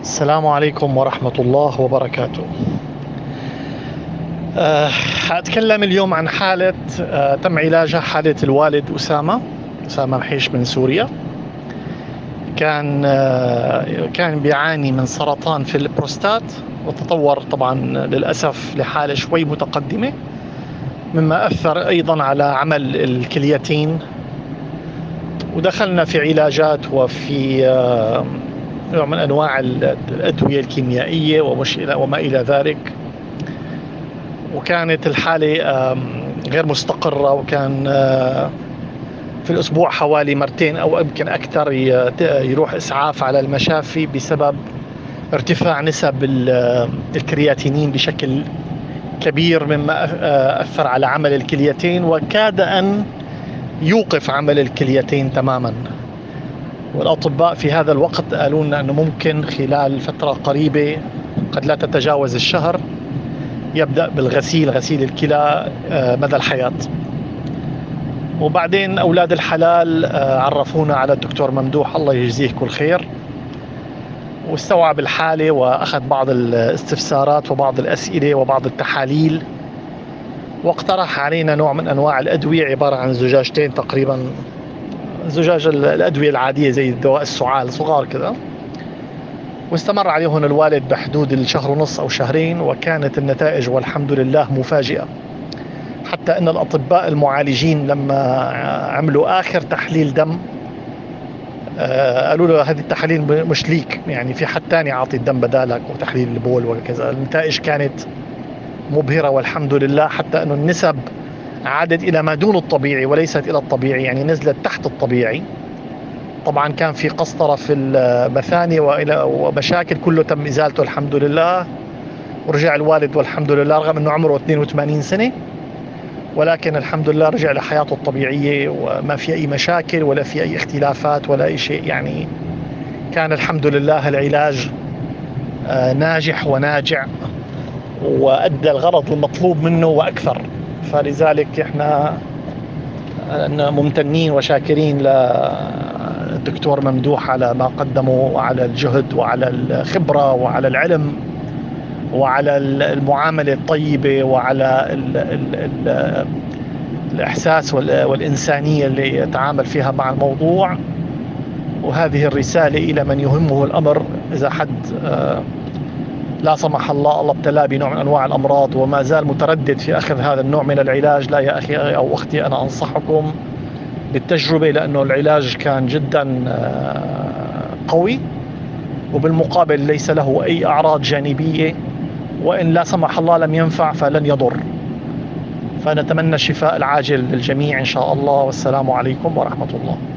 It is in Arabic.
السلام عليكم ورحمة الله وبركاته. هأتكلم اليوم عن حالة تم علاجها، حالة الوالد أسامة محيش من سوريا. كان بيعاني من سرطان في البروستات، وتطور طبعا للأسف لحالة شوي متقدمة، مما أثر أيضا على عمل الكليتين، ودخلنا في علاجات وفي نوع من أنواع الأدوية الكيميائية وما إلى ذلك. وكانت الحالة غير مستقرة، وكان في الأسبوع حوالي مرتين أو يمكن أكثر يروح إسعاف على المشافي بسبب ارتفاع نسب الكرياتينين بشكل كبير، مما أثر على عمل الكليتين وكاد أن يوقف عمل الكليتين تماما. والأطباء في هذا الوقت قالوا لنا أنه ممكن خلال فترة قريبة قد لا تتجاوز الشهر يبدأ غسيل الكلى مدى الحياة. وبعدين أولاد الحلال عرفونا على الدكتور ممدوح، الله يجزيه كل خير، واستوعب الحالة وأخذ بعض الاستفسارات وبعض الأسئلة وبعض التحاليل، واقترح علينا نوع من أنواع الأدوية عبارة عن زجاجتين تقريبا، زجاج الأدوية العادية زي دواء السعال صغار كذا. واستمر عليهم الوالد بحدود الشهر ونص أو شهرين، وكانت النتائج والحمد لله مفاجئة، حتى أن الأطباء المعالجين لما عملوا آخر تحليل دم قالوا له هذه التحاليل مش ليك، يعني في حد تاني عاطي الدم بدالك وتحليل البول وكذا. النتائج كانت مبهرة والحمد لله، حتى أن النسب عادت إلى ما دون الطبيعي وليست إلى الطبيعي، يعني نزلت تحت الطبيعي. طبعا كان في قسطرة في المثاني ومشاكل، كله تم إزالته الحمد لله، ورجع الوالد والحمد لله رغم أنه عمره 82 سنة، ولكن الحمد لله رجع لحياته الطبيعية وما في أي مشاكل ولا في أي اختلافات ولا أي شيء. يعني كان الحمد لله العلاج ناجح وناجع، وأدى الغرض المطلوب منه وأكثر. فلذلك إحنا ممتنين وشاكرين للدكتور ممدوح على ما قدمه، وعلى الجهد وعلى الخبرة وعلى العلم وعلى المعاملة الطيبة وعلى الإحساس والإنسانية اللي يتعامل فيها مع الموضوع. وهذه الرسالة إلى من يهمه الأمر، إذا حد لا سمح الله ابتلاه بنوع من أنواع الأمراض وما زال متردد في أخذ هذا النوع من العلاج، لا يا أخي أو أختي، أنا أنصحكم بالتجربة، لأنه العلاج كان جدا قوي، وبالمقابل ليس له أي أعراض جانبية، وإن لا سمح الله لم ينفع فلن يضر. فنتمنى الشفاء العاجل للجميع إن شاء الله، والسلام عليكم ورحمة الله.